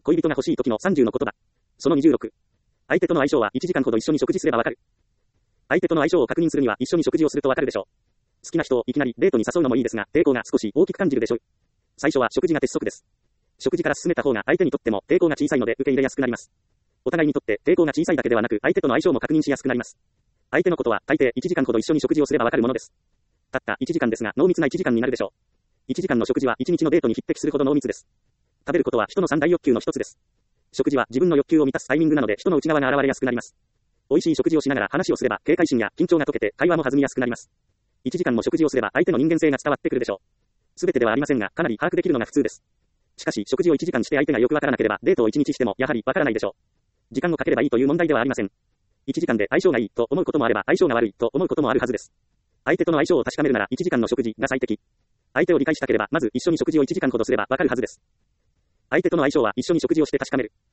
恋人が欲しい時の30のことだ。その26。相手との相性は1時間ほど一緒に食事すればわかる。相手との相性を確認するには一緒に食事をするとわかるでしょう。好きな人をいきなりデートに誘うのもいいですが、抵抗が少し大きく感じるでしょう。最初は食事が鉄則です。食事から進めた方が相手にとっても抵抗が小さいので受け入れやすくなります。お互いにとって抵抗が小さいだけではなく、相手との相性も確認しやすくなります。相手のことは大抵1時間ほど一緒に食事をすればわかるものです。たった1時間ですが濃密な1時間になるでしょう。1時間の食事は1日のデートに匹敵するほど濃密です。食べることは人の三大欲求の一つです。食事は自分の欲求を満たすタイミングなので人の内側が現れやすくなります。美味しい食事をしながら話をすれば警戒心や緊張が解けて会話も弾みやすくなります。1時間も食事をすれば相手の人間性が伝わってくるでしょう。すべてではありませんがかなり把握できるのが普通です。しかし食事を1時間して相手がよくわからなければデートを1日してもやはりわからないでしょう。時間をかければいいという問題ではありません。1時間で相性がいいと思うこともあれば相性が悪いと思うこともあるはずです。相手との相性を確かめるなら1時間の食事が最適。相手を理解したければまず一緒に食事を1時間ほどすればわかるはずです。相手との相性は一緒に食事をして確かめる。